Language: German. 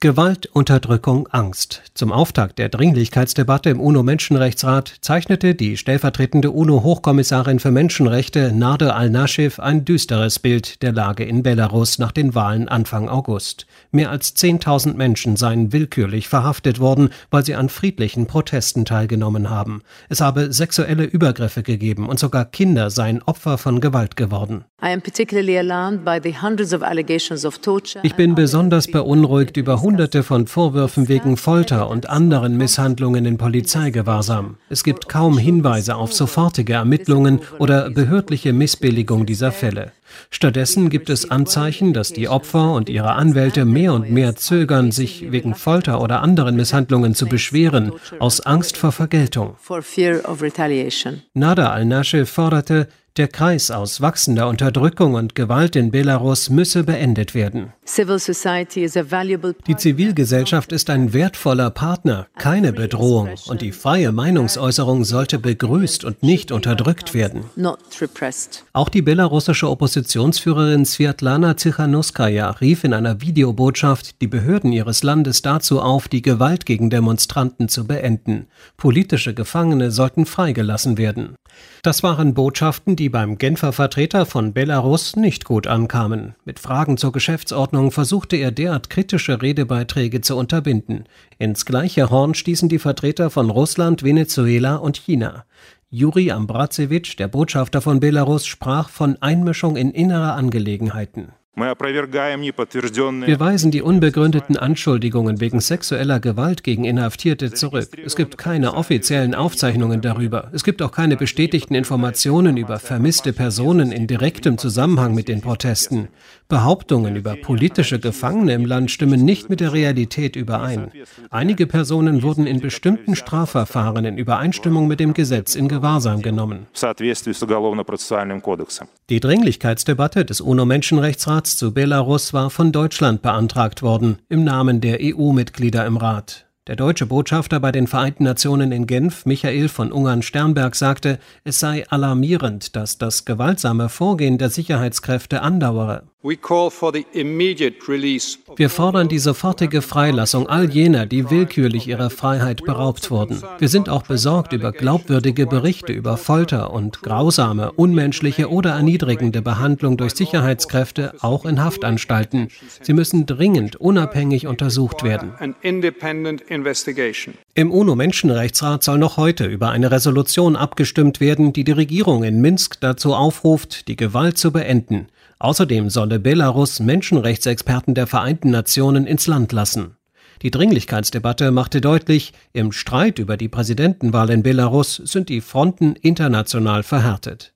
Gewalt, Unterdrückung, Angst. Zum Auftakt der Dringlichkeitsdebatte im UNO-Menschenrechtsrat zeichnete die stellvertretende UNO-Hochkommissarin für Menschenrechte Nader Al-Nashif ein düsteres Bild der Lage in Belarus nach den Wahlen Anfang August. Mehr als 10.000 Menschen seien willkürlich verhaftet worden, weil sie an friedlichen Protesten teilgenommen haben. Es habe sexuelle Übergriffe gegeben und sogar Kinder seien Opfer von Gewalt geworden. Ich bin besonders beunruhigt über Hunderte von Vorwürfen wegen Folter und anderen Misshandlungen in Polizeigewahrsam. Es gibt kaum Hinweise auf sofortige Ermittlungen oder behördliche Missbilligung dieser Fälle. Stattdessen gibt es Anzeichen, dass die Opfer und ihre Anwälte mehr und mehr zögern, sich wegen Folter oder anderen Misshandlungen zu beschweren, aus Angst vor Vergeltung. Nader Al-Nashif forderte, der Kreis aus wachsender Unterdrückung und Gewalt in Belarus müsse beendet werden. Die Zivilgesellschaft ist ein wertvoller Partner, keine Bedrohung, und die freie Meinungsäußerung sollte begrüßt und nicht unterdrückt werden. Auch die belarussische Oppositionsführerin Sviatlana Tsikhanouskaja rief in einer Videobotschaft die Behörden ihres Landes dazu auf, die Gewalt gegen Demonstranten zu beenden. Politische Gefangene sollten freigelassen werden. Das waren Botschaften, die beim Genfer Vertreter von Belarus nicht gut ankamen. Mit Fragen zur Geschäftsordnung versuchte er derart kritische Redebeiträge zu unterbinden. Ins gleiche Horn stießen die Vertreter von Russland, Venezuela und China. Juri Ambrazevic, der Botschafter von Belarus, sprach von Einmischung in innere Angelegenheiten. Wir weisen die unbegründeten Anschuldigungen wegen sexueller Gewalt gegen Inhaftierte zurück. Es gibt keine offiziellen Aufzeichnungen darüber. Es gibt auch keine bestätigten Informationen über vermisste Personen in direktem Zusammenhang mit den Protesten. Behauptungen über politische Gefangene im Land stimmen nicht mit der Realität überein. Einige Personen wurden in bestimmten Strafverfahren in Übereinstimmung mit dem Gesetz in Gewahrsam genommen. Die Dringlichkeitsdebatte des UNO-Menschenrechtsrats zu Belarus war von Deutschland beantragt worden, im Namen der EU-Mitglieder im Rat. Der deutsche Botschafter bei den Vereinten Nationen in Genf, Michael von Ungern-Sternberg, sagte, es sei alarmierend, dass das gewaltsame Vorgehen der Sicherheitskräfte andauere. Wir fordern die sofortige Freilassung all jener, die willkürlich ihrer Freiheit beraubt wurden. Wir sind auch besorgt über glaubwürdige Berichte über Folter und grausame, unmenschliche oder erniedrigende Behandlung durch Sicherheitskräfte, auch in Haftanstalten. Sie müssen dringend unabhängig untersucht werden. Im UNO-Menschenrechtsrat soll noch heute über eine Resolution abgestimmt werden, die die Regierung in Minsk dazu aufruft, die Gewalt zu beenden. Außerdem solle Belarus Menschenrechtsexperten der Vereinten Nationen ins Land lassen. Die Dringlichkeitsdebatte machte deutlich, im Streit über die Präsidentenwahl in Belarus sind die Fronten international verhärtet.